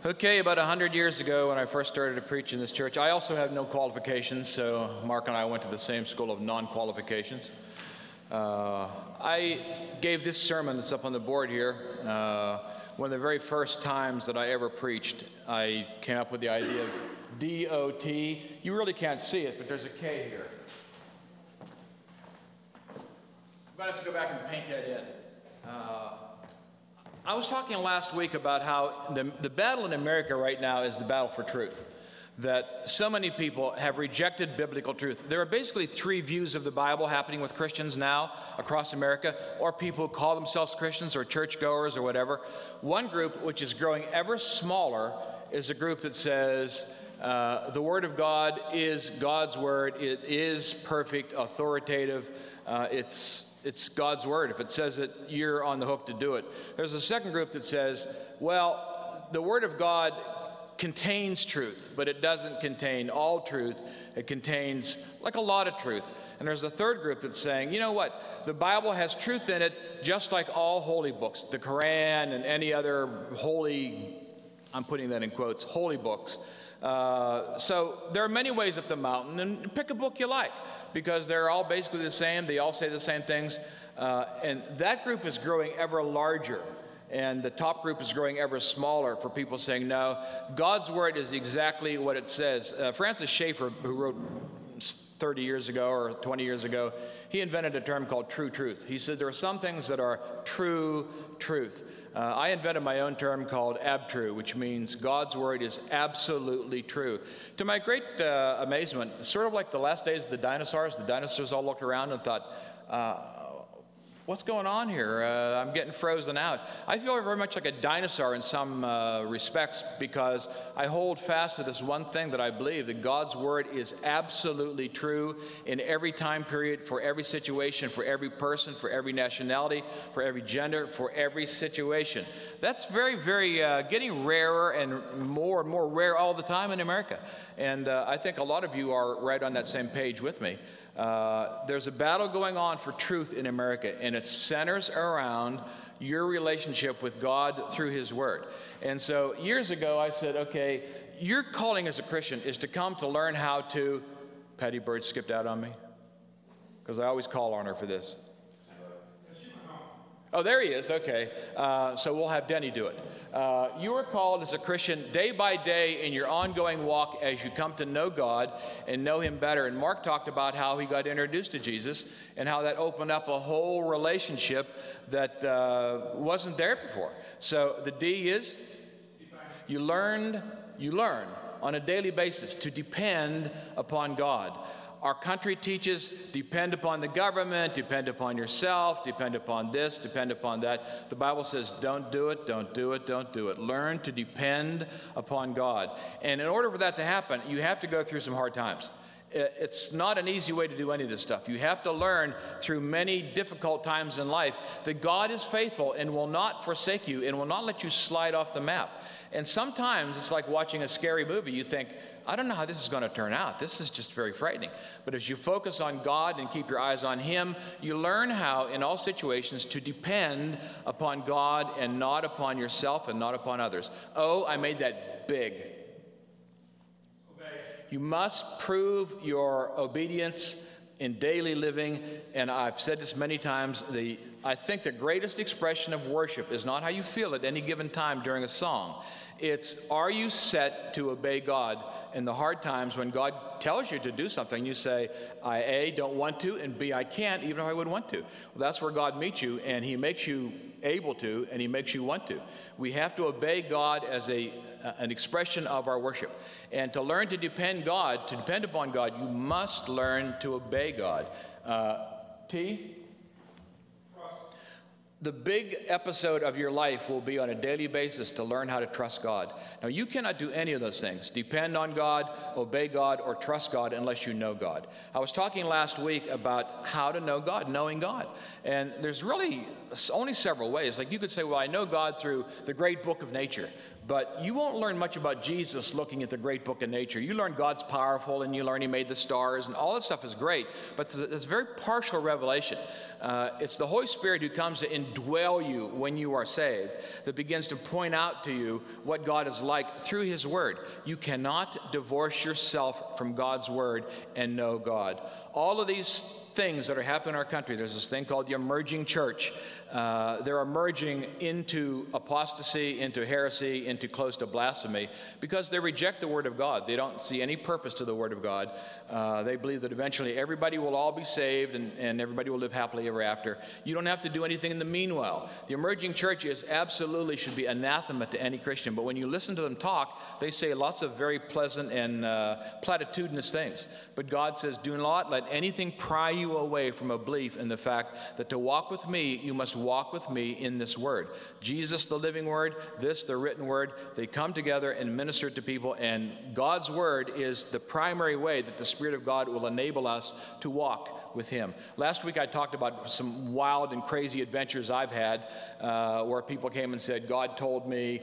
Okay, about 100 years ago when I first started to preach in this church, I also have no qualifications, so Mark and I went to the same school of non-qualifications. I gave this sermon that's up on the board here. One of the very first times that I ever preached, I came up with the idea of D-O-T. You really can't see it, but there's a K here. I'm going to have to go back and paint that in. I was talking last week about how the battle in America right now is the battle for truth. That so many people have rejected biblical truth. There are basically three views of the Bible happening with Christians now across America, or people who call themselves Christians or churchgoers or whatever. One group, which is growing ever smaller, is a group that says the Word of God is God's Word. It is perfect, authoritative. It's God's Word. If it says it, you're on the hook to do it. There's a second group that says, well, the Word of God contains truth, but it doesn't contain all truth. It contains like a lot of truth. And there's a third group that's saying, you know what? The Bible has truth in it, just like all holy books, the Quran and any other holy, I'm putting that in quotes, holy books. So there are many ways up the mountain, and pick a book you like, because they're all basically the same. They all say the same things. And that group is growing ever larger. And the top group is growing ever smaller for people saying, no, God's Word is exactly what it says. Francis Schaeffer, who wrote 30 years ago or 20 years ago, he invented a term called true truth. He said there are some things that are true truth. I invented my own term called abtrue, which means God's Word is absolutely true. To my great amazement, sort of like the last days of the dinosaurs all looked around and thought, what's going on here? I'm getting frozen out. I feel very much like a dinosaur in some respects, because I hold fast to this one thing that I believe, that God's Word is absolutely true in every time period, for every situation, for every person, for every nationality, for every gender, for every situation. That's very, very getting rarer and more rare all the time in America. And I think a lot of you are right on that same page with me. There's a battle going on for truth in America, and it centers around your relationship with God through His Word. And so years ago I said, okay, your calling as a Christian is to come to learn how to, Patty Bird skipped out on me, because I always call on her for this. Oh, there he is, okay. So we'll have Denny do it. You are called as a Christian day by day in your ongoing walk as you come to know God and know Him better. And Mark talked about how he got introduced to Jesus and how that opened up a whole relationship that wasn't there before. So the D is you learn on a daily basis to depend upon God. Our country teaches depend upon the government, depend upon yourself, depend upon this, depend upon that. The Bible says don't do it, don't do it, don't do it. Learn to depend upon God. And in order for that to happen, you have to go through some hard times. It's not an easy way to do any of this stuff. You have to learn through many difficult times in life that God is faithful and will not forsake you and will not let you slide off the map. And sometimes it's like watching a scary movie. You think, I don't know how this is going to turn out. This is just very frightening. But as you focus on God and keep your eyes on Him, you learn how, in all situations, to depend upon God and not upon yourself and not upon others. Oh, I made that big. You must prove your obedience in daily living, and I've said this many times, I think the greatest expression of worship is not how you feel at any given time during a song. It's, are you set to obey God in the hard times when God tells you to do something? You say, I, A, don't want to, and B, I can't, even if I would want to. Well, that's where God meets you, and He makes you able to, and He makes you want to. We have to obey God as an expression of our worship. And to learn to depend upon God, you must learn to obey God. T? The big episode of your life will be on a daily basis to learn how to trust God. Now, you cannot do any of those things, depend on God, obey God, or trust God unless you know God. I was talking last week about how to know God, knowing God. And there's really only several ways. Like you could say, well, I know God through the great book of nature. But you won't learn much about Jesus looking at the great book of nature. You learn God's powerful, and you learn he made the stars, and all that stuff is great, but it's a very partial revelation. It's the Holy Spirit who comes to indwell you when you are saved, that begins to point out to you what God is like through his word. You cannot divorce yourself from God's word and know God. All of these things that are happening in our country, there's this thing called the emerging church. They're emerging into apostasy, into heresy, into close to blasphemy, because they reject the Word of God. They don't see any purpose to the Word of God. They believe that eventually everybody will all be saved and everybody will live happily ever after. You don't have to do anything in the meanwhile. The emerging churches absolutely should be anathema to any Christian, but when you listen to them talk, they say lots of very pleasant and platitudinous things. But God says, do not let anything pry you away from a belief in the fact that to walk with me, you must walk with me in this word. Jesus, the living word, this, the written word, they come together and minister to people, and God's word is the primary way that the Spirit of God will enable us to walk with him. Last week I talked about some wild and crazy adventures I've had where people came and said, God told me,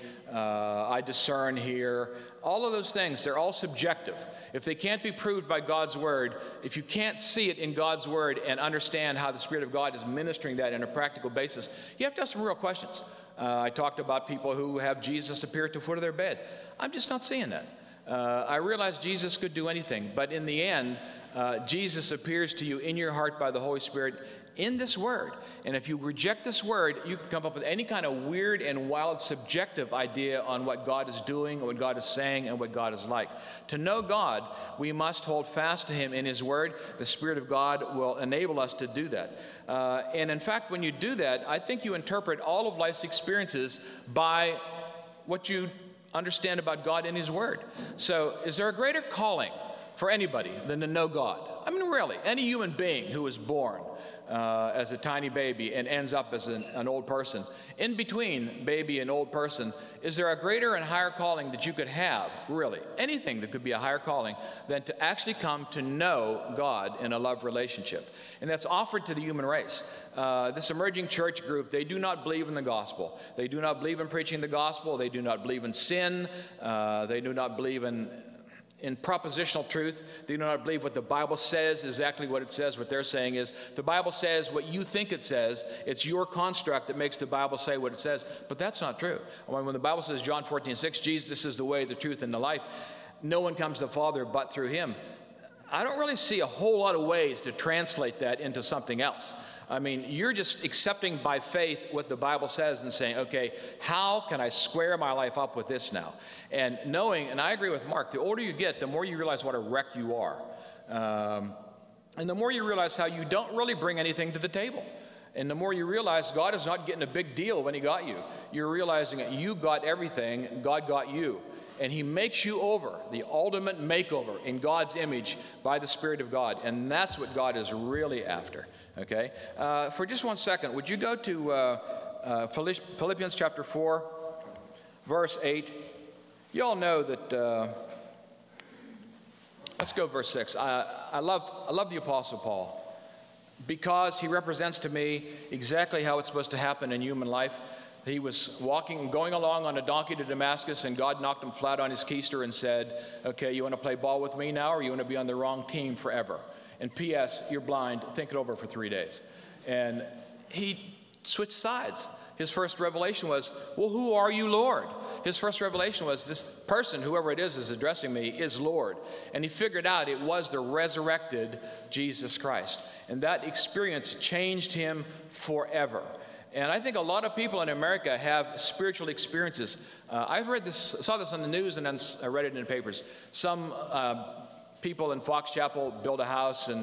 I discern here. All of those things, they're all subjective. If they can't be proved by God's word, if you can't see it in God's word and understand how the Spirit of God is ministering that on a practical basis, you have to ask some real questions. I talked about people who have Jesus appear at the foot of their bed. I'm just not seeing that. I realize Jesus could do anything, but in the end, Jesus appears to you in your heart by the Holy Spirit in this word. And if you reject this word, you can come up with any kind of weird and wild subjective idea on what God is doing, what God is saying, and what God is like. To know God, we must hold fast to him in his word. The Spirit of God will enable us to do that. And in fact, when you do that, I think you interpret all of life's experiences by what you understand about God in his word. So is there a greater calling for anybody than to know God? I mean, really, any human being who is born as a tiny baby and ends up as an old person, in between baby and old person, is there a greater and higher calling that you could have, really, anything that could be a higher calling, than to actually come to know God in a love relationship? And that's offered to the human race. This emerging church group, they do not believe in the gospel. They do not believe in preaching the gospel. They do not believe in sin. They do not believe in propositional truth. They do not believe what the Bible says, exactly what it says. What they're saying is, the Bible says what you think it says. It's your construct that makes the Bible say what it says. But that's not true. When the Bible says, John 14:6, Jesus is the way, the truth, and the life, no one comes to the Father but through him. I don't really see a whole lot of ways to translate that into something else. I mean, you're just accepting by faith what the Bible says and saying, okay, how can I square my life up with this now? And knowing, and I agree with Mark, the older you get, the more you realize what a wreck you are. And the more you realize how you don't really bring anything to the table. And the more you realize God is not getting a big deal when he got you. You're realizing that you got everything, God got you. And he makes you over, the ultimate makeover in God's image by the Spirit of God. And that's what God is really after, okay? For just 1 second, would you go to Philippians chapter 4, verse 8. You all know that, let's go verse 6. I love the Apostle Paul because he represents to me exactly how it's supposed to happen in human life. He was going along on a donkey to Damascus, and God knocked him flat on his keister and said, okay, you want to play ball with me now, or you want to be on the wrong team forever? And P.S., you're blind, think it over for 3 days. And he switched sides. His first revelation was, well, who are you, Lord? His first revelation was, this person, whoever it is addressing me, is Lord. And he figured out it was the resurrected Jesus Christ. And that experience changed him forever. And I think a lot of people in America have spiritual experiences. I saw this on the news, and then I read it in the papers. Some people in Fox Chapel build a house, and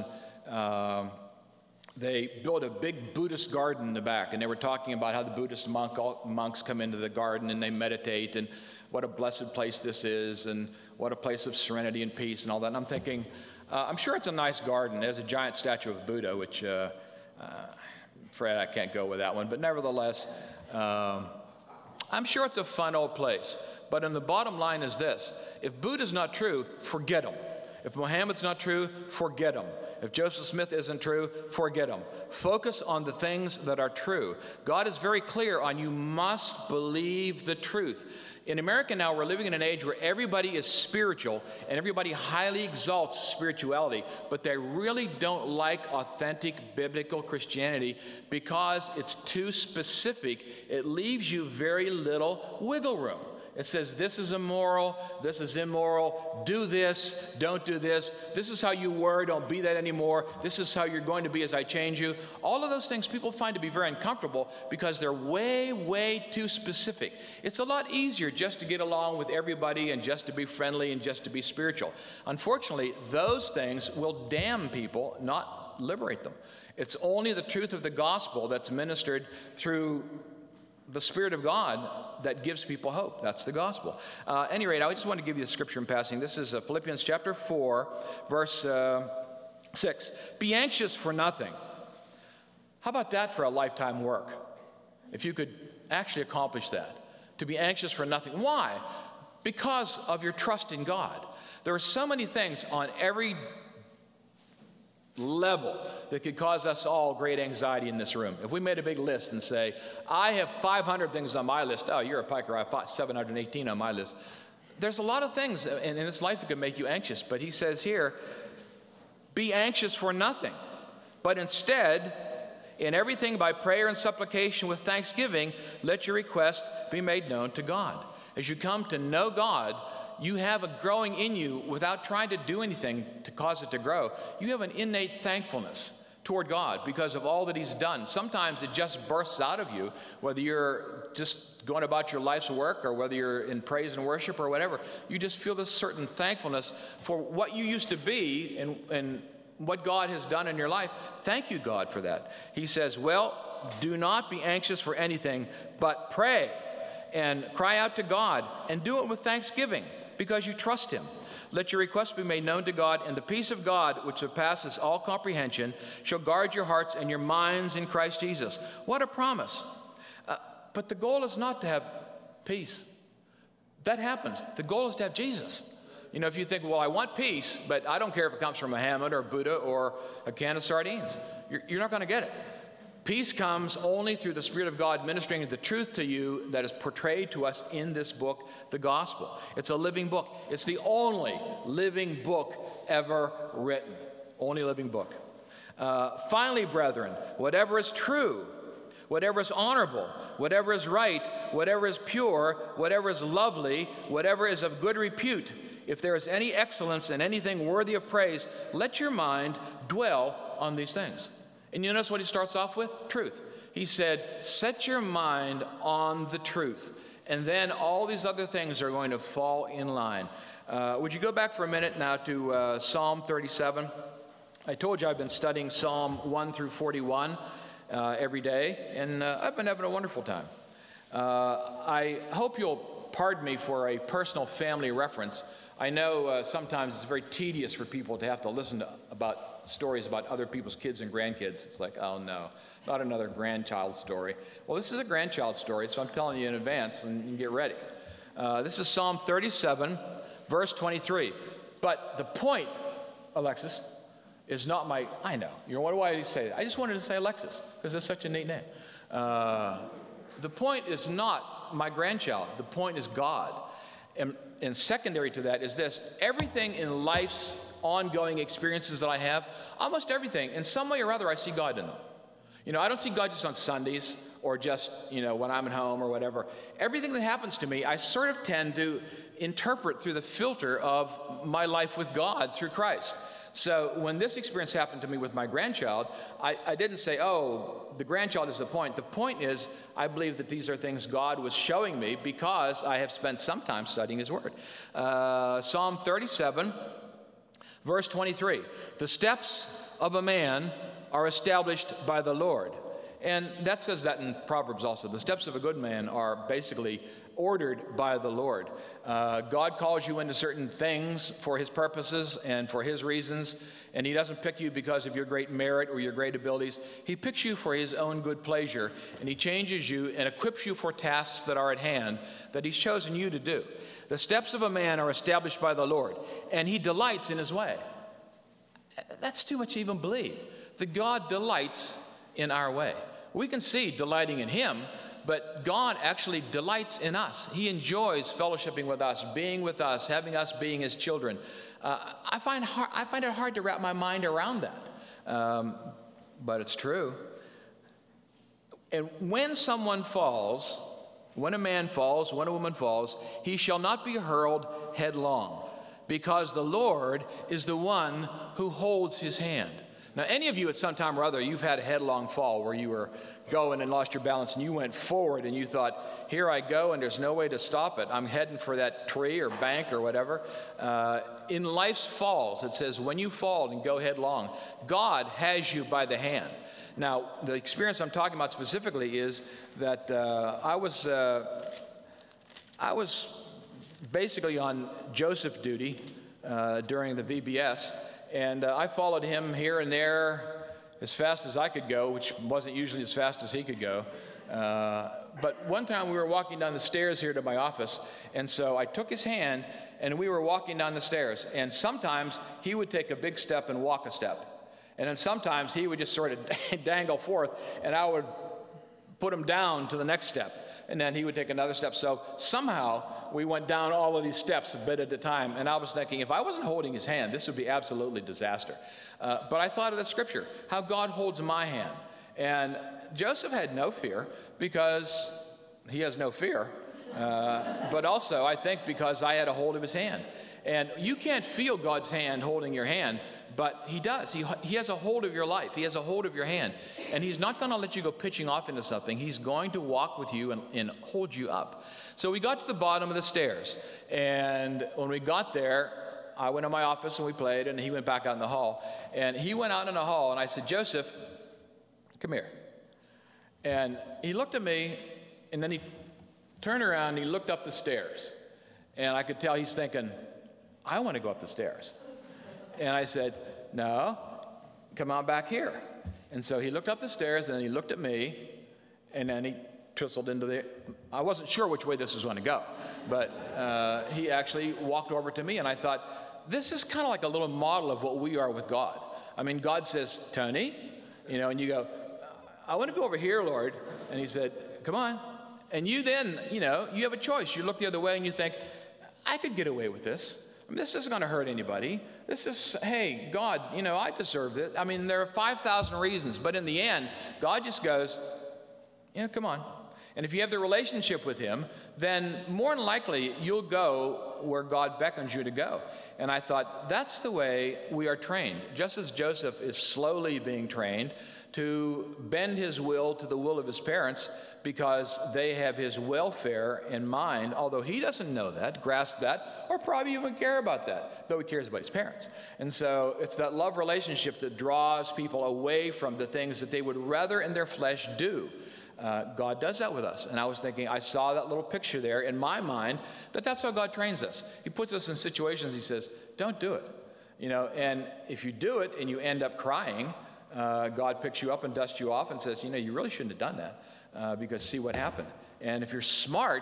they build a big Buddhist garden in the back. And they were talking about how the Buddhist monks come into the garden and they meditate, and what a blessed place this is, and what a place of serenity and peace and all that. And I'm thinking, I'm sure it's a nice garden. There's a giant statue of Buddha, which... Fred, I can't go with that one, but nevertheless, I'm sure it's a fun old place. But in the bottom line is this: if Buddha's not true, forget him. If Muhammad's not true, forget him. If Joseph Smith isn't true, forget him. Focus on the things that are true. God is very clear on you must believe the truth. In America now, we're living in an age where everybody is spiritual and everybody highly exalts spirituality, but they really don't like authentic biblical Christianity because it's too specific. It leaves you very little wiggle room. It says this is immoral, this is immoral, do this, don't do this, this is how you were, don't be that anymore, this is how you're going to be as I change you. All of those things people find to be very uncomfortable because they're way, way too specific. It's a lot easier just to get along with everybody and just to be friendly and just to be spiritual. Unfortunately, those things will damn people, not liberate them. It's only the truth of the gospel that's ministered through the Spirit of God that gives people hope. That's the gospel. At any rate, I just want to give you the scripture in passing. This is Philippians chapter 4, verse 6. Be anxious for nothing. How about that for a lifetime work? If you could actually accomplish that. To be anxious for nothing. Why? Because of your trust in God. There are so many things on every level that could cause us all great anxiety in this room. If we made a big list and say, I have 500 things on my list. Oh, you're a piker. I have 718 on my list. There's a lot of things in this life that could make you anxious. But he says here, be anxious for nothing. But instead, in everything by prayer and supplication with thanksgiving, let your request be made known to God. As you come to know God, you have a growing in you without trying to do anything to cause it to grow. You have an innate thankfulness toward God because of all that he's done. Sometimes it just bursts out of you, whether you're just going about your life's work or whether you're in praise and worship or whatever. You just feel this certain thankfulness for what you used to be and what God has done in your life. Thank you, God, for that. He says, well, do not be anxious for anything, but pray and cry out to God and do it with thanksgiving, because you trust him. Let your requests be made known to God, and the peace of God, which surpasses all comprehension, shall guard your hearts and your minds in Christ Jesus. What a promise. But the goal is not to have peace. That happens. The goal is to have Jesus. You know, if you think, well, I want peace, but I don't care if it comes from Muhammad or Buddha or a can of sardines, you're not going to get it. Peace comes only through the Spirit of God ministering the truth to you that is portrayed to us in this book, the gospel. It's a living book. It's the only living book ever written. Only living book. Finally, brethren, whatever is true, whatever is honorable, whatever is right, whatever is pure, whatever is lovely, whatever is of good repute, if there is any excellence and anything worthy of praise, let your mind dwell on these things. And you notice what he starts off with? Truth. He said, set your mind on the truth. And then all these other things are going to fall in line. Would you go back for a minute now to Psalm 37? I told you I've been studying Psalm 1 through 41 every day, and I've been having a wonderful time. I hope you'll pardon me for a personal family reference. I know sometimes it's very tedious for people to have to listen to about stories about other people's kids and grandkids. It's like, oh no, not another grandchild story. Well, this is a grandchild story, so I'm telling you in advance, and you can get ready. This is Psalm 37, verse 23. But the point, Alexis, is not my, I know. You know, why did he say that? I just wanted to say Alexis, because it's such a neat name. The point is not my grandchild. The point is God. And secondary to that is this: everything in life's ongoing experiences that I have, almost everything, in some way or other, I see God in them. You know, I don't see God just on Sundays or just, you know, when I'm at home or whatever. Everything that happens to me, I sort of tend to interpret through the filter of my life with God through Christ. So when this experience happened to me with my grandchild, I didn't say, oh, the grandchild is the point. The point is, I believe that these are things God was showing me because I have spent some time studying his word. Psalm 37, verse 23. The steps of a man are established by the Lord. And that says that in Proverbs also. The steps of a good man are basically ordered by the Lord. God calls you into certain things for his purposes and for his reasons, and he doesn't pick you because of your great merit or your great abilities. He picks you for his own good pleasure, and he changes you and equips you for tasks that are at hand that he's chosen you to do. The steps of a man are established by the Lord, and he delights in his way. That's too much to even believe, that God delights in our way. We can see delighting in him, but God actually delights in us. He enjoys fellowshipping with us, having us being his children. I find it hard to wrap my mind around that, but it's true. And when someone falls, when a man falls, when a woman falls, he shall not be hurled headlong, because the Lord is the one who holds his hand. Now, any of you at some time or other, you've had a headlong fall where you were going and lost your balance and you went forward and you thought, here I go and there's no way to stop it. I'm heading for that tree or bank or whatever. In life's falls, it says, when you fall and go headlong, God has you by the hand. Now, the experience I'm talking about specifically is that I was basically on Joseph duty during the VBS, and I followed him here and there as fast as I could go, which wasn't usually as fast as he could go. But one time we were walking down the stairs here to my office, and so I took his hand, and we were walking down the stairs. And sometimes he would take a big step and walk a step. And then sometimes he would just sort of dangle forth, and I would put him down to the next step. And then he would take another step. So somehow we went down all of these steps a bit at a time. And I was thinking, if I wasn't holding his hand, this would be absolutely disaster. But I thought of the scripture, how God holds my hand. And Joseph had no fear because he has no fear. But also, I think, because I had a hold of his hand. And you can't feel God's hand holding your hand, but he does. He has a hold of your life. He has a hold of your hand. And he's not going to let you go pitching off into something. He's going to walk with you and hold you up. So we got to the bottom of the stairs. And when we got there, I went to my office and we played, and he went back out in the hall. And he went out in the hall, and I said, Joseph, come here. And he looked at me, and then he turned around and he looked up the stairs. And I could tell he's thinking, I want to go up the stairs. And I said, no, come on back here. And so he looked up the stairs, and then he looked at me, and then he twistled into the, I wasn't sure which way this was going to go, but he actually walked over to me, and I thought, this is kind of like a little model of what we are with God. I mean, God says, Tony, and you go, I want to go over here, Lord. And he said, come on. And you then, you have a choice. You look the other way and you think, I could get away with this. I mean, this isn't going to hurt anybody. This is, hey, God, I deserve it. I mean, there are 5,000 reasons, but in the end, God just goes, come on. And if you have the relationship with him, then more than likely you'll go where God beckons you to go. And I thought, that's the way we are trained. Just as Joseph is slowly being trained to bend his will to the will of his parents because they have his welfare in mind, although he doesn't know that, grasp that, or probably even care about that, though he cares about his parents. And so it's that love relationship that draws people away from the things that they would rather in their flesh do. God does that with us. And I was thinking, I saw that little picture there in my mind, that's how God trains us. He puts us in situations, he says, don't do it. And if you do it and you end up crying, God picks you up and dusts you off and says, you really shouldn't have done that because see what happened. And if you're smart,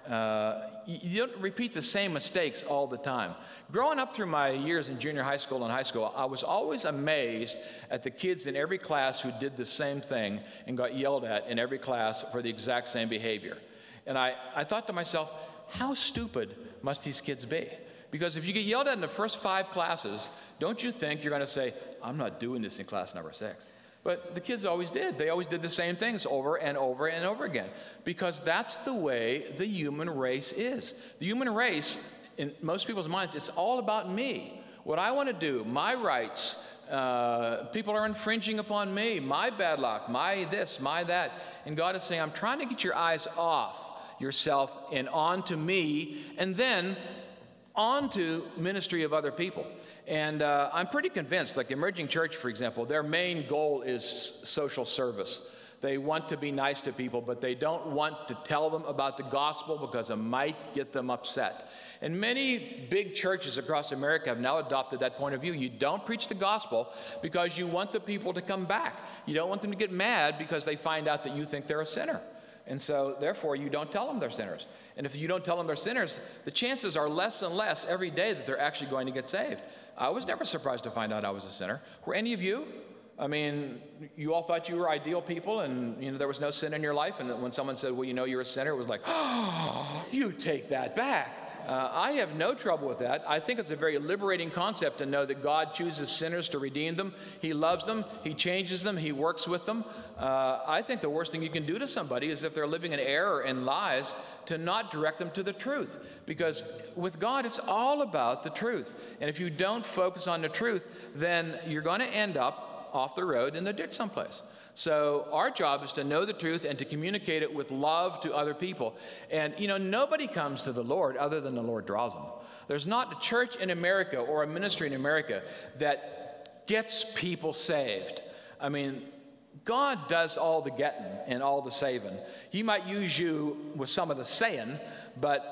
you don't repeat the same mistakes all the time. Growing up through my years in junior high school and high school, I was always amazed at the kids in every class who did the same thing and got yelled at in every class for the exact same behavior. And I thought to myself, how stupid must these kids be? Because if you get yelled at in the first 5 classes, don't you think you're going to say, I'm not doing this in class number 6? But the kids always did. They always did the same things over and over and over again. Because that's the way the human race is. The human race, in most people's minds, it's all about me. What I want to do, my rights. People are infringing upon me, my bad luck, my this, my that. And God is saying, I'm trying to get your eyes off yourself and onto me, and then onto ministry of other people. And I'm pretty convinced, like the Emerging Church, for example, their main goal is social service. They want to be nice to people, but they don't want to tell them about the gospel because it might get them upset. And many big churches across America have now adopted that point of view. You don't preach the gospel because you want the people to come back. You don't want them to get mad because they find out that you think they're a sinner. And so, therefore, you don't tell them they're sinners. And if you don't tell them they're sinners, the chances are less and less every day that they're actually going to get saved. I was never surprised to find out I was a sinner. Were any of you? I mean, you all thought you were ideal people and, there was no sin in your life. And when someone said, well, you're a sinner, it was like, oh, you take that back. I have no trouble with that. I think it's a very liberating concept to know that God chooses sinners to redeem them. He loves them. He changes them. He works with them. I think the worst thing you can do to somebody is if they're living in error and lies, to not direct them to the truth. Because with God, it's all about the truth. And if you don't focus on the truth, then you're going to end up off the road in the ditch someplace. So our job is to know the truth and to communicate it with love to other people. And, nobody comes to the Lord other than the Lord draws them. There's not a church in America or a ministry in America that gets people saved. I mean, God does all the getting and all the saving. He might use you with some of the saying, but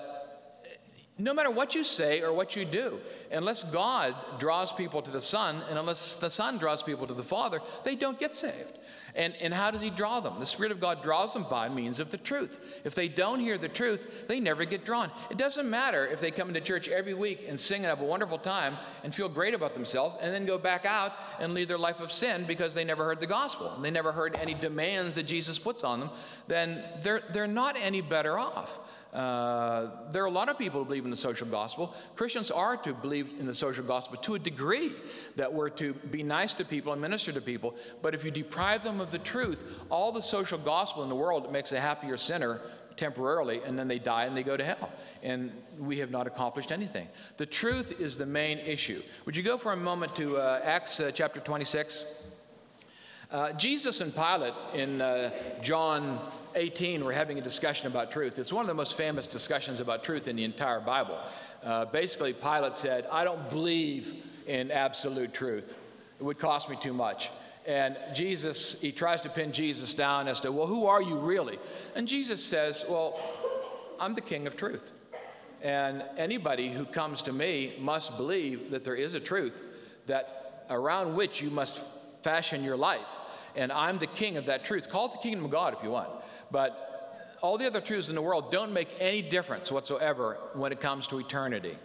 no matter what you say or what you do, unless God draws people to the Son and unless the Son draws people to the Father, they don't get saved. And how does he draw them? The Spirit of God draws them by means of the truth. If they don't hear the truth, they never get drawn. It doesn't matter if they come into church every week and sing and have a wonderful time and feel great about themselves and then go back out and lead their life of sin because they never heard the gospel and they never heard any demands that Jesus puts on them, then they're not any better off. There are a lot of people who believe in the social gospel. Christians are to believe in the social gospel to a degree that we're to be nice to people and minister to people. But if you deprive them of the truth, all the social gospel in the world makes a happier sinner temporarily, and then they die and they go to hell. And we have not accomplished anything. The truth is the main issue. Would you go for a moment to Acts chapter 26? Jesus and Pilate in John 18 were having a discussion about truth. It's one of the most famous discussions about truth in the entire Bible. Basically, Pilate said, I don't believe in absolute truth. It would cost me too much. And Jesus, he tries to pin Jesus down as to, well, who are you really? And Jesus says, well, I'm the King of truth. And anybody who comes to me must believe that there is a truth that around which you must fashion your life. And I'm the king of that truth. Call it the kingdom of God if you want. But all the other truths in the world don't make any difference whatsoever when it comes to eternity.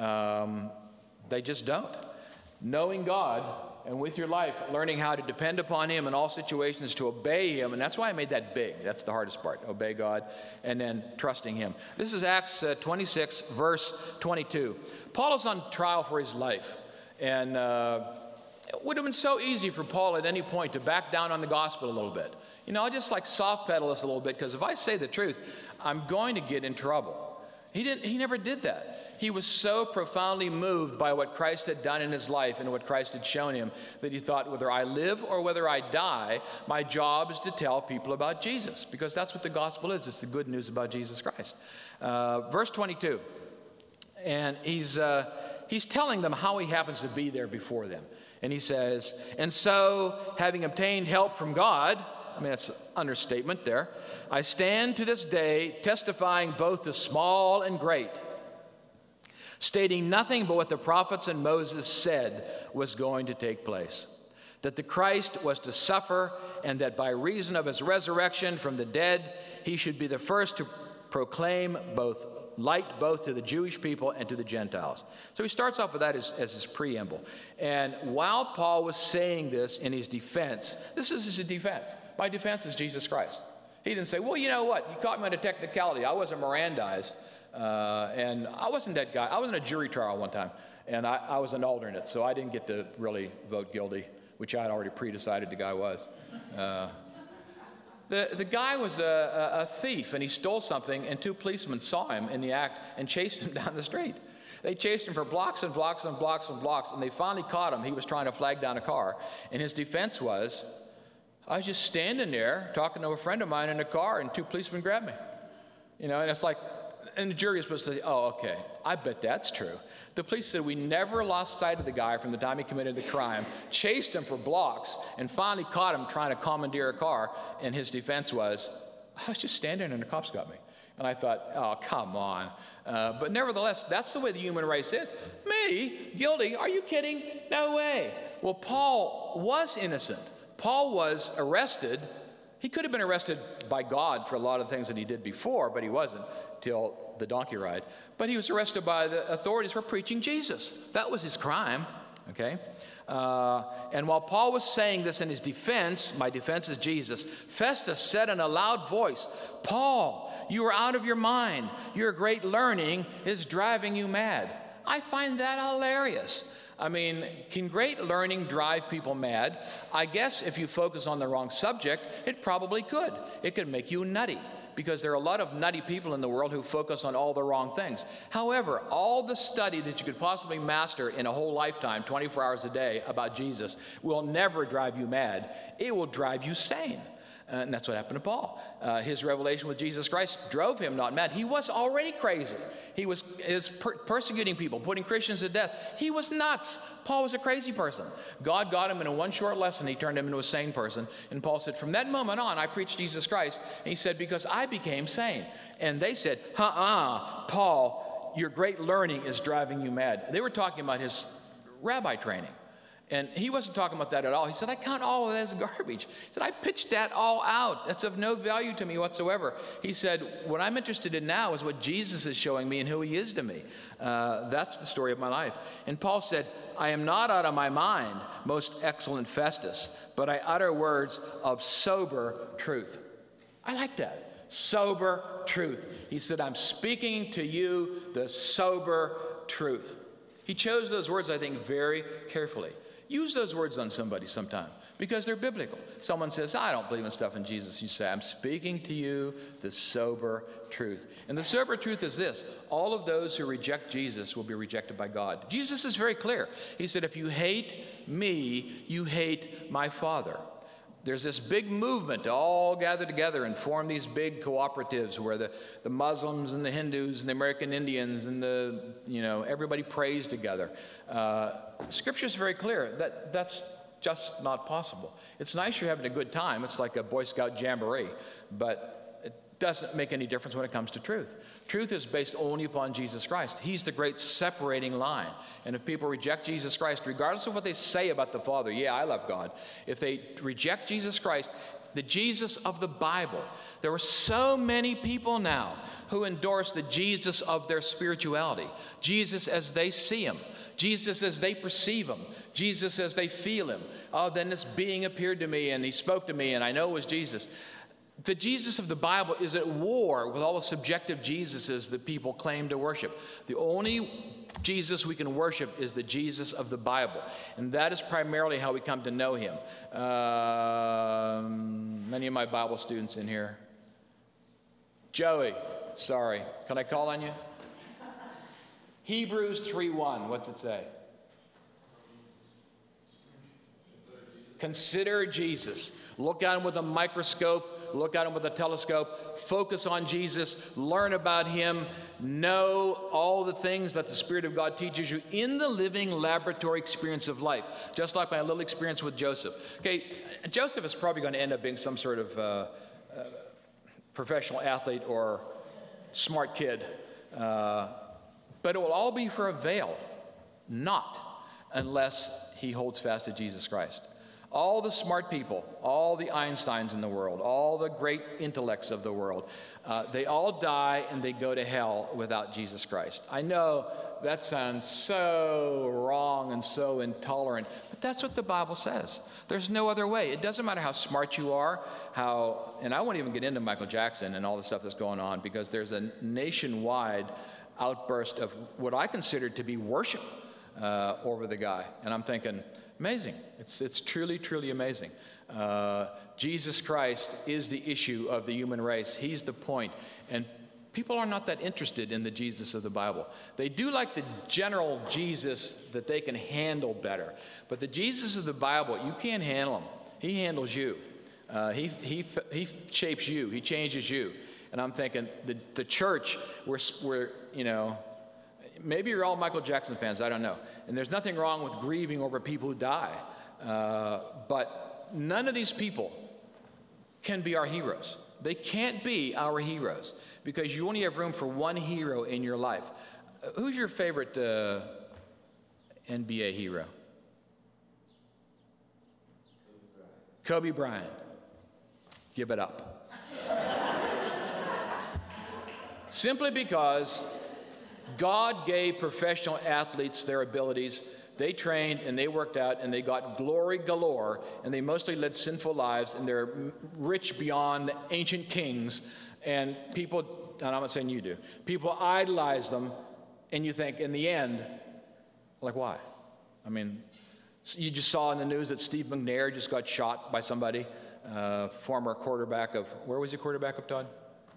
They just don't. Knowing God and with your life, learning how to depend upon him in all situations, to obey him, and that's why I made that big. That's the hardest part, obey God, and then trusting him. This is Acts 26, verse 22. Paul is on trial for his life, and it would have been so easy for Paul at any point to back down on the gospel a little bit. I'll just soft pedal this a little bit, because if I say the truth, I'm going to get in trouble. He never did that. He was so profoundly moved by what Christ had done in his life and what Christ had shown him that he thought, whether I live or whether I die, my job is to tell people about Jesus, because that's what the gospel is. It's the good news about Jesus Christ. Verse 22, and he's telling them how he happens to be there before them. And he says, and so, having obtained help from God, that's an understatement there, I stand to this day testifying both to small and great, stating nothing but what the prophets and Moses said was going to take place, that the Christ was to suffer, and that by reason of his resurrection from the dead, he should be the first to proclaim light both to the Jewish people and to the Gentiles. So he starts off with that as his preamble. And while Paul was saying this in his defense, this is his defense. My defense is Jesus Christ. He didn't say, well, you know what? You caught me on a technicality. I wasn't Mirandized. And I wasn't that guy. I was in a jury trial one time, and I was an alternate, so I didn't get to really vote guilty, which I had already pre-decided the guy was. The guy was a thief, and he stole something, and two policemen saw him in the act and chased him down the street. They chased him for blocks and blocks and blocks and blocks, and they finally caught him. He was trying to flag down a car, and his defense was, I was just standing there talking to a friend of mine in a car, and two policemen grabbed me. And it's like, And the jury is supposed to say, oh, okay, I bet that's true. The police said we never lost sight of the guy from the time he committed the crime, chased him for blocks, and finally caught him trying to commandeer a car, and his defense was, I was just standing and the cops got me. And I thought, oh, come on. But nevertheless, that's the way the human race is. Me? Guilty? Are you kidding? No way. Well, Paul was innocent. Paul was arrested. He could have been arrested by God for a lot of things that he did before, but he wasn't till the donkey ride. But he was arrested by the authorities for preaching Jesus. That was his crime, okay? And while Paul was saying this in his defense, my defense is Jesus, Festus said in a loud voice, Paul, you are out of your mind. Your great learning is driving you mad. I find that hilarious. I mean, can great learning drive people mad? I guess if you focus on the wrong subject, it probably could. It could make you nutty, because there are a lot of nutty people in the world who focus on all the wrong things. However, all the study that you could possibly master in a whole lifetime, 24 hours a day, about Jesus will never drive you mad. It will drive you sane. And that's what happened to Paul. His revelation with Jesus Christ drove him not mad. He was already crazy. He was persecuting people, putting Christians to death. He was nuts. Paul was a crazy person. God got him in a one short lesson. He turned him into a sane person. And Paul said, from that moment on, I preached Jesus Christ. And he said, because I became sane. And they said, Paul, your great learning is driving you mad. They were talking about his rabbi training. And he wasn't talking about that at all. He said, I count all of that as garbage. He said, I pitched that all out. That's of no value to me whatsoever. He said, what I'm interested in now is what Jesus is showing me and who he is to me. That's the story of my life. And Paul said, I am not out of my mind, most excellent Festus, but I utter words of sober truth. I like that. Sober truth. He said, I'm speaking to you the sober truth. He chose those words, I think, very carefully. Use those words on somebody sometime because they're biblical. Someone says, I don't believe in stuff in Jesus. You say, I'm speaking to you the sober truth. And the sober truth is this. All of those who reject Jesus will be rejected by God. Jesus is very clear. He said, if you hate me, you hate my Father. There's this big movement to all gather together and form these big cooperatives where the Muslims and the Hindus and the American Indians and everybody prays together. Scripture is very clear that that's just not possible. It's nice you're having a good time. It's like a Boy Scout jamboree, but it doesn't make any difference when it comes to truth. Truth is based only upon Jesus Christ. He's the great separating line. And if people reject Jesus Christ, regardless of what they say about the Father, yeah, I love God. If they reject Jesus Christ, the Jesus of the Bible, there are so many people now who endorse the Jesus of their spirituality. Jesus as they see him. Jesus as they perceive him. Jesus as they feel him. Oh, then this being appeared to me and he spoke to me and I know it was Jesus. The Jesus of the Bible is at war with all the subjective Jesuses that people claim to worship. The only Jesus we can worship is the Jesus of the Bible. And that is primarily how we come to know him. Many of my Bible students in here. Joey, sorry. Can I call on you? Hebrews 3:1. What's it say? Consider Jesus. Look at him with a microscope. Look at him with a telescope. Focus on Jesus. Learn about him. Know all the things that the Spirit of God teaches you in the living laboratory experience of life. Just like my little experience with Joseph. Okay, Joseph is probably going to end up being some sort of professional athlete or smart kid. But it will all be for a veil. Not unless he holds fast to Jesus Christ. All the smart people, all the Einsteins in the world, all the great intellects of the world, they all die and they go to hell without Jesus Christ. I know that sounds so wrong and so intolerant, but that's what the Bible says. There's no other way. It doesn't matter how smart you are, and I won't even get into Michael Jackson and all the stuff that's going on because there's a nationwide outburst of what I consider to be worship over the guy. And I'm thinking, amazing. It's truly, truly amazing. Jesus Christ is the issue of the human race. He's the point. And people are not that interested in the Jesus of the Bible. They do like the general Jesus that they can handle better. But the Jesus of the Bible, you can't handle him. He handles you. He shapes you. He changes you. And I'm thinking, the church, we're maybe you're all Michael Jackson fans, I don't know. And there's nothing wrong with grieving over people who die. But none of these people can be our heroes. They can't be our heroes because you only have room for one hero in your life. Who's your favorite NBA hero? Kobe Bryant. Give it up. Simply because God gave professional athletes their abilities. They trained and they worked out and they got glory galore, and they mostly led sinful lives, and they're rich beyond ancient kings. And people, and I'm not saying you do, people idolize them, and you think in the end, like, why? I mean, you just saw in the news that Steve McNair just got shot by somebody, former quarterback of, where was he quarterback of, Todd?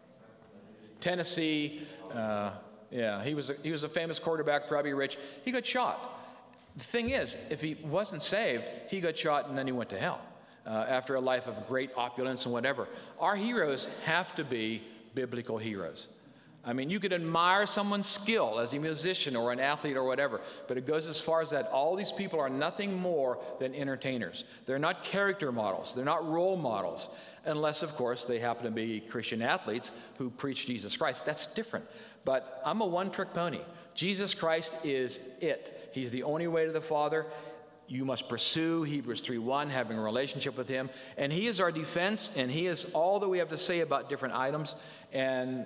Tennessee. Yeah, he was a famous quarterback, probably rich. He got shot. The thing is, if he wasn't saved, he got shot and then he went to hell after a life of great opulence and whatever. Our heroes have to be biblical heroes. I mean, you could admire someone's skill as a musician or an athlete or whatever, but it goes as far as that. All these people are nothing more than entertainers. They're not character models. They're not role models, unless, of course, they happen to be Christian athletes who preach Jesus Christ. That's different. But I'm a one-trick pony. Jesus Christ is it. He's the only way to the Father. You must pursue Hebrews 3:1, having a relationship with him. And he is our defense, and he is all that we have to say about different items. And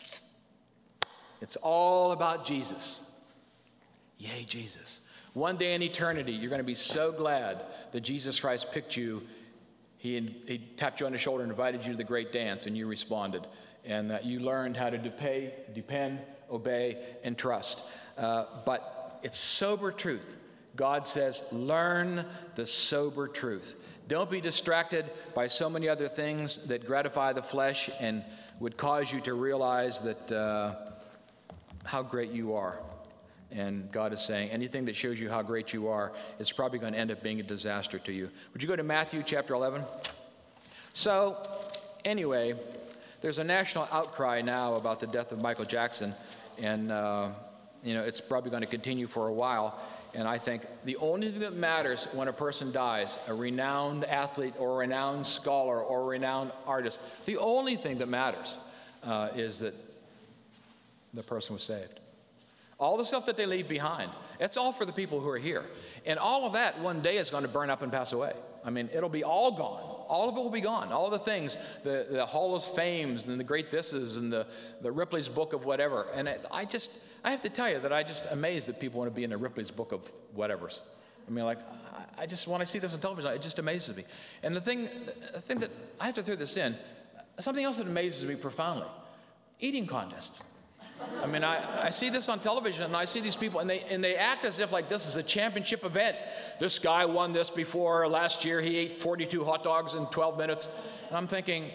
it's all about Jesus. Yay, Jesus. One day in eternity, you're going to be so glad that Jesus Christ picked you. He tapped you on the shoulder and invited you to the great dance, and you responded. And that you learned how to depend, obey, and trust. But it's sober truth. God says, learn the sober truth. Don't be distracted by so many other things that gratify the flesh and would cause you to realize that how great you are. And God is saying, anything that shows you how great you are, it's probably going to end up being a disaster to you. Would you go to Matthew chapter 11? So, anyway, there's a national outcry now about the death of Michael Jackson, and it's probably going to continue for a while. And I think the only thing that matters when a person dies, a renowned athlete or a renowned scholar or a renowned artist, the only thing that matters is that the person was saved. All the stuff that they leave behind, it's all for the people who are here. And all of that one day is going to burn up and pass away. I mean, it'll be all gone. All of it will be gone. All the things, the Hall of Fames and the great thises and the Ripley's Book of whatever. And I have to tell you that I just amazed that people want to be in the Ripley's Book of whatevers. I mean, like, I just, when I see this on television, it just amazes me. And the thing that, I have to throw this in, something else that amazes me profoundly, eating contests. I mean, I see this on television, and I see these people, and they act as if like this is a championship event. This guy won this before last year. He ate 42 hot dogs in 12 minutes. And I'm thinking,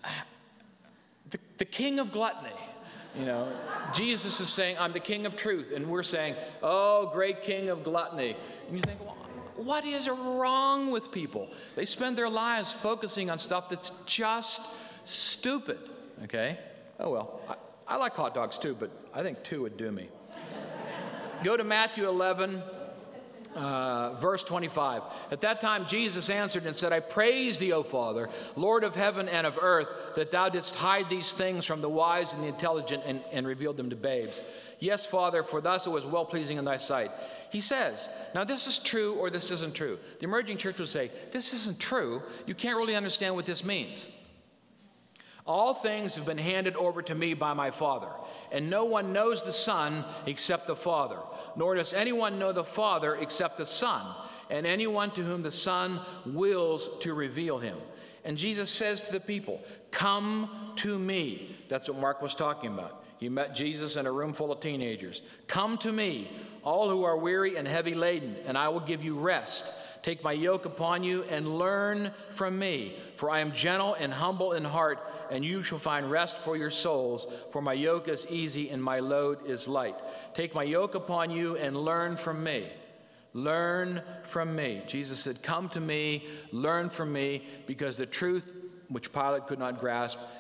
the king of gluttony. Jesus is saying, I'm the king of truth. And we're saying, oh, great king of gluttony. And you think, well, what is wrong with people? They spend their lives focusing on stuff that's just stupid. Okay? Oh, well. I like hot dogs too, but I think 2 would do me. Go to Matthew 11, verse 25. At that time, Jesus answered and said, I praise thee, O Father, Lord of heaven and of earth, that thou didst hide these things from the wise and the intelligent and revealed them to babes. Yes, Father, for thus it was well-pleasing in thy sight. He says, now this is true or this isn't true. The emerging church will say, this isn't true. You can't really understand what this means. All things have been handed over to me by my Father, and no one knows the Son except the Father, nor does anyone know the Father except the Son, and anyone to whom the Son wills to reveal him. And Jesus says to the people, come to me. That's what Mark was talking about. He met Jesus in a room full of teenagers. Come to me, all who are weary and heavy laden, and I will give you rest. Take my yoke upon you and learn from me, for I am gentle and humble in heart, and you shall find rest for your souls, for my yoke is easy and my load is light. Take my yoke upon you and learn from me. Learn from me. Jesus said, come to me, learn from me, because the truth which Pilate could not grasp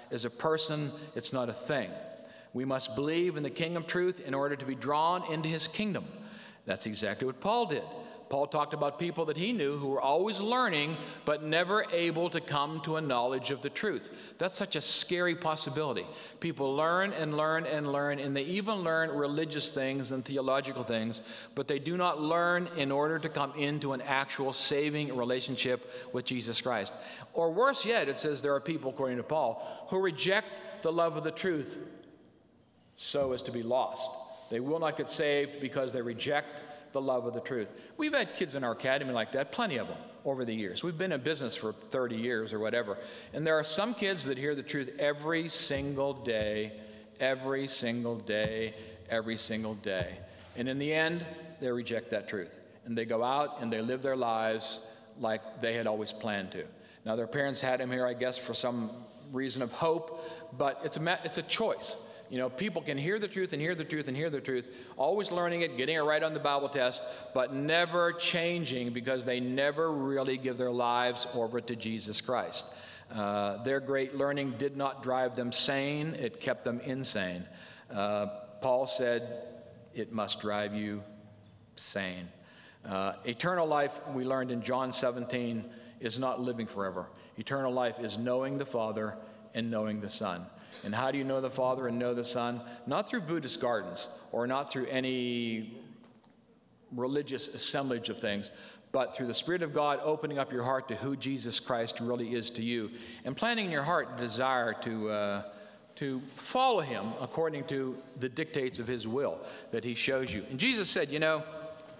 is a person, it's not a thing. We must believe in the King of Truth in order to be drawn into his kingdom. That's exactly what Paul did. Paul talked about people that he knew who were always learning but never able to come to a knowledge of the truth. That's such a scary possibility. People learn and learn and learn, and they even learn religious things and theological things, but they do not learn in order to come into an actual saving relationship with Jesus Christ. Or worse yet, it says there are people, according to Paul, who reject the love of the truth so as to be lost. They will not get saved because they reject the love of the truth. We've had kids in our academy like that, plenty of them over the years. We've been in business for 30 years or whatever. And there are some kids that hear the truth every single day, every single day, every single day. And in the end, they reject that truth. And they go out and they live their lives like they had always planned to. Now, their parents had them here, I guess, for some reason of hope, but it's a choice. You know, people can hear the truth and hear the truth and hear the truth, always learning it, getting it right on the Bible test, but never changing because they never really give their lives over to Jesus Christ. Their great learning did not drive them sane, it kept them insane. Paul said, it must drive you sane. Eternal life, we learned in John 17, is not living forever. Eternal life is knowing the Father and knowing the Son. And how do you know the Father and know the Son? Not through Buddhist gardens or not through any religious assemblage of things, but through the Spirit of God opening up your heart to who Jesus Christ really is to you and planting in your heart a desire to follow him according to the dictates of his will that he shows you. And Jesus said, you know,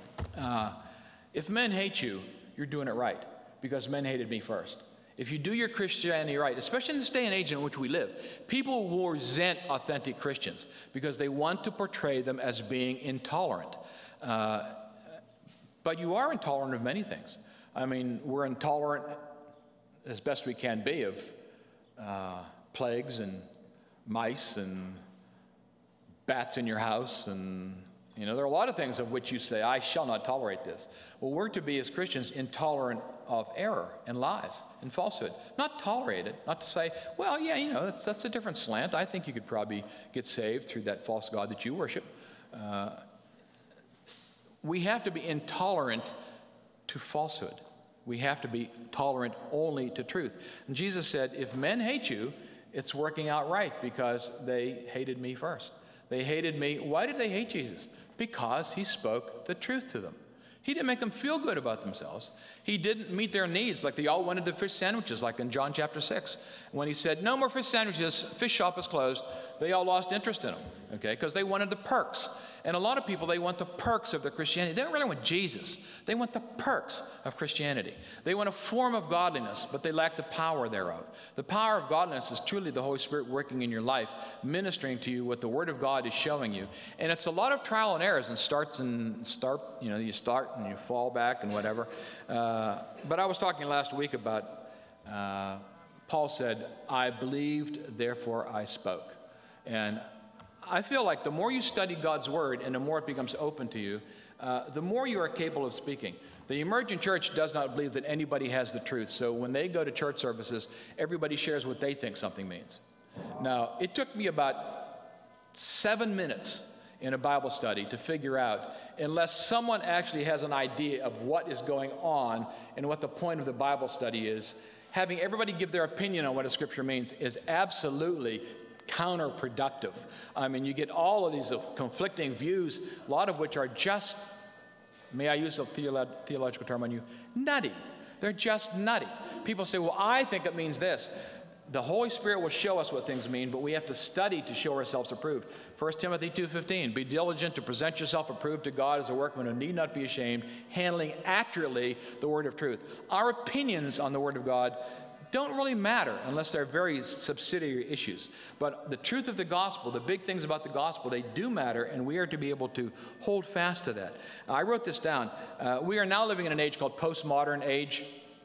if men hate you, you're doing it right because men hated me first. If you do your Christianity right, especially in this day and age in which we live, people will resent authentic Christians because they want to portray them as being intolerant. But you are intolerant of many things. I mean, we're intolerant as best we can be of plagues and mice and bats in your house and you know, there are a lot of things of which you say, I shall not tolerate this. Well, we're to be, as Christians, intolerant of error and lies and falsehood. Not tolerate it, not to say, well, yeah, you know, that's a different slant. I think you could probably get saved through that false god that you worship. We have to be intolerant to falsehood. We have to be tolerant only to truth. And Jesus said, if men hate you, it's working out right because they hated me first. They hated me. Why did they hate Jesus? Because he spoke the truth to them. He didn't make them feel good about themselves. He didn't meet their needs like they all wanted the fish sandwiches, like in John chapter 6. When he said, no more fish sandwiches, fish shop is closed, they all lost interest in them, okay, because they wanted the perks. And a lot of people, they want the perks of their Christianity. They don't really want Jesus. They want the perks of Christianity. They want a form of godliness, but they lack the power thereof. The power of godliness is truly the Holy Spirit working in your life, ministering to you what the Word of God is showing you. And it's a lot of trial and errors and you know, you start and you fall back and whatever. But I was talking last week about, Paul said, I believed, therefore I spoke. And I feel like the more you study God's Word and the more it becomes open to you, the more you are capable of speaking. The emergent church does not believe that anybody has the truth. So when they go to church services, everybody shares what they think something means. Now, it took me about 7 minutes in a Bible study to figure out, unless someone actually has an idea of what is going on and what the point of the Bible study is, having everybody give their opinion on what a scripture means is absolutely counterproductive. I mean, you get all of these conflicting views, a lot of which are just, may I use a theological term on you, nutty. They're just nutty. People say, well, I think it means this. The Holy Spirit will show us what things mean, but we have to study to show ourselves approved. 1 Timothy 2:15, be diligent to present yourself approved to God as a workman who need not be ashamed, handling accurately the word of truth. Our opinions on the word of God don't really matter unless they're very subsidiary issues. But the truth of the gospel, the big things about the gospel, they do matter, and we are to be able to hold fast to that. I wrote this down. We are now living in an age called postmodern age.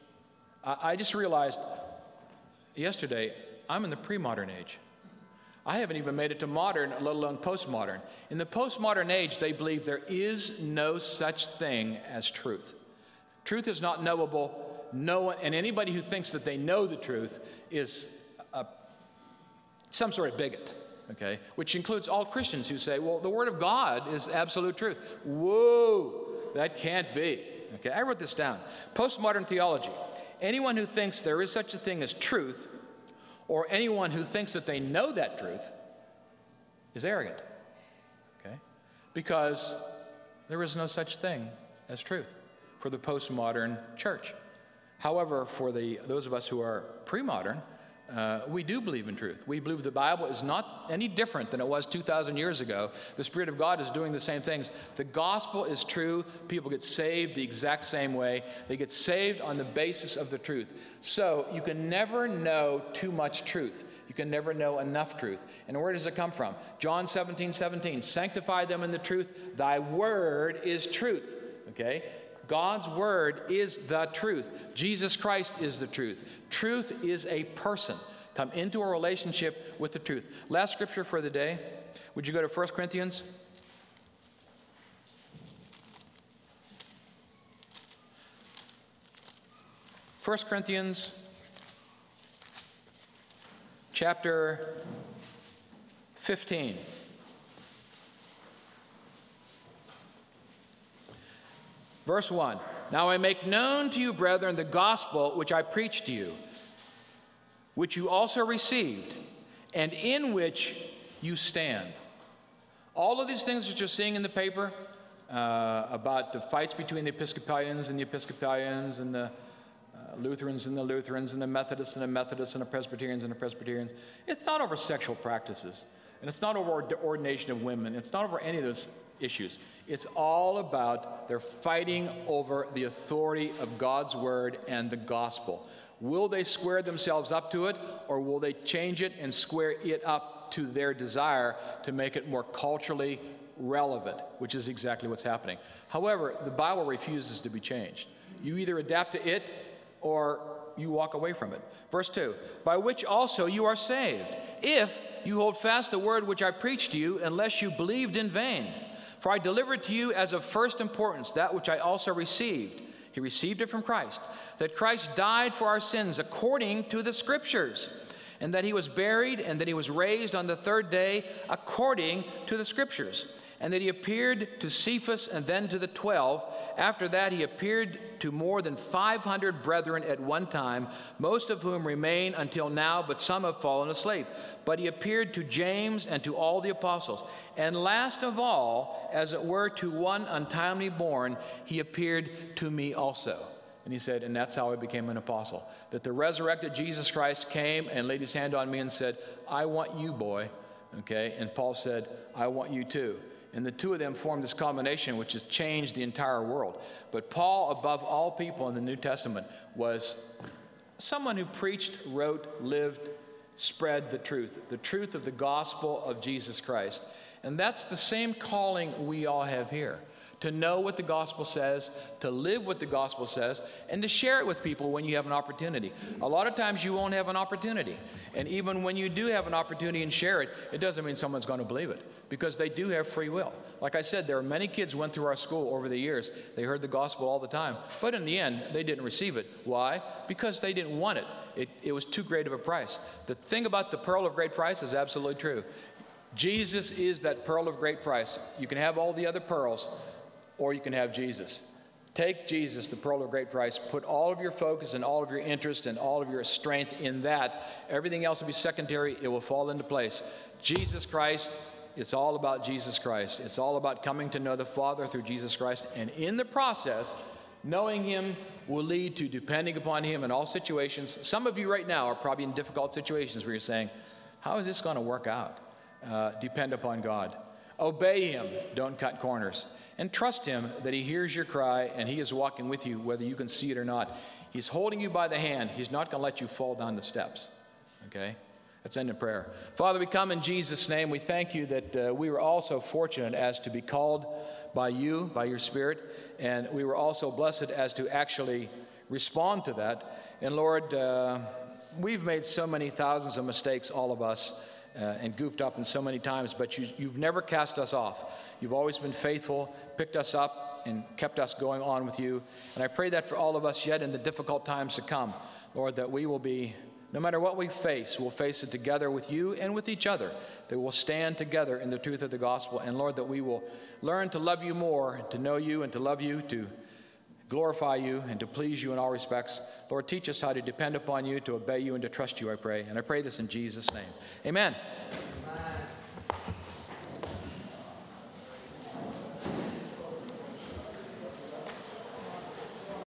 I just realized yesterday, I'm in the pre-modern age. I haven't even made it to modern, let alone postmodern. In the postmodern age, they believe there is no such thing as truth. Truth is not knowable. No one, and anybody who thinks that they know the truth is some sort of bigot, okay, which includes all Christians who say, well, the Word of God is absolute truth. Whoa, that can't be. Okay, I wrote this down. Postmodern theology. Anyone who thinks there is such a thing as truth, or anyone who thinks that they know that truth, is arrogant. Okay? Because there is no such thing as truth for the postmodern church. However, for those of us who are pre-modern, we do believe in truth. We believe the Bible is not any different than it was 2,000 years ago. The Spirit of God is doing the same things. The gospel is true. People get saved the exact same way. They get saved on the basis of the truth. So you can never know too much truth. You can never know enough truth. And where does it come from? John 17:17, sanctify them in the truth. Thy word is truth. Okay? God's word is the truth. Jesus Christ is the truth. Truth is a person. Come into a relationship with the truth. Last scripture for the day. Would you go to 1 Corinthians? First Corinthians chapter 15. Verse 1, now I make known to you, brethren, the gospel which I preached to you, which you also received, and in which you stand. All of these things that you're seeing in the paper about the fights between the Episcopalians and the Episcopalians, and the Lutherans and the Lutherans, and the Methodists and the Methodists, and the Presbyterians and the Presbyterians, it's not over sexual practices, and it's not over ordination of women. It's not over any of those issues. It's all about they're fighting over the authority of God's word and the gospel. Will they square themselves up to it, or will they change it and square it up to their desire to make it more culturally relevant, which is exactly what's happening. However, the Bible refuses to be changed. You either adapt to it or you walk away from it. Verse 2, by which also you are saved, if you hold fast the word which I preached to you, unless you believed in vain. For I delivered to you as of first importance that which I also received. He received it from Christ, that Christ died for our sins according to the Scriptures, and that he was buried, and that he was raised on the third day according to the Scriptures, and that he appeared to Cephas and then to the 12. After that he appeared to more than 500 brethren at one time, most of whom remain until now, but some have fallen asleep. But he appeared to James and to all the apostles. And last of all, as it were to one untimely born, he appeared to me also. And he said, and that's how I became an apostle. That the resurrected Jesus Christ came and laid his hand on me and said, I want you, boy. Okay? And Paul said, I want you too. And the two of them formed this combination which has changed the entire world. But Paul, above all people in the New Testament, was someone who preached, wrote, lived, spread the truth of the gospel of Jesus Christ. And that's the same calling we all have here. To know what the gospel says, to live what the gospel says, and to share it with people when you have an opportunity. A lot of times you won't have an opportunity. And even when you do have an opportunity and share it, it doesn't mean someone's going to believe it, because they do have free will. Like I said, there are many kids who went through our school over the years. They heard the gospel all the time. But in the end, they didn't receive it. Why? Because they didn't want it. It was too great of a price. The thing about the pearl of great price is absolutely true. Jesus is that pearl of great price. You can have all the other pearls, or you can have Jesus. Take Jesus, the pearl of great price. Put all of your focus and all of your interest and all of your strength in that. Everything else will be secondary. It will fall into place. Jesus Christ, it's all about Jesus Christ. It's all about coming to know the Father through Jesus Christ. And in the process, knowing him will lead to depending upon him in all situations. Some of you right now are probably in difficult situations where you're saying, how is this going to work out? Depend upon God. Obey him. Don't cut corners. And trust him that he hears your cry and he is walking with you whether you can see it or not. He's holding you by the hand. He's not going to let you fall down the steps. Okay? Let's end in prayer. Father, we come in Jesus' name. We thank you that we were also fortunate as to be called by you, by your Spirit, and we were also blessed as to actually respond to that. And Lord, we've made so many thousands of mistakes, all of us, and goofed up in so many times, but you've never cast us off. You've always been faithful, picked us up, and kept us going on with you. And I pray that for all of us yet in the difficult times to come, Lord, that we will be No matter what we face, we'll face it together with you and with each other, that we'll stand together in the truth of the gospel. And Lord, that we will learn to love you more, to know you and to love you, to glorify you and to please you in all respects. Lord, teach us how to depend upon you, to obey you, and to trust you, I pray. And I pray this in Jesus' name. Amen.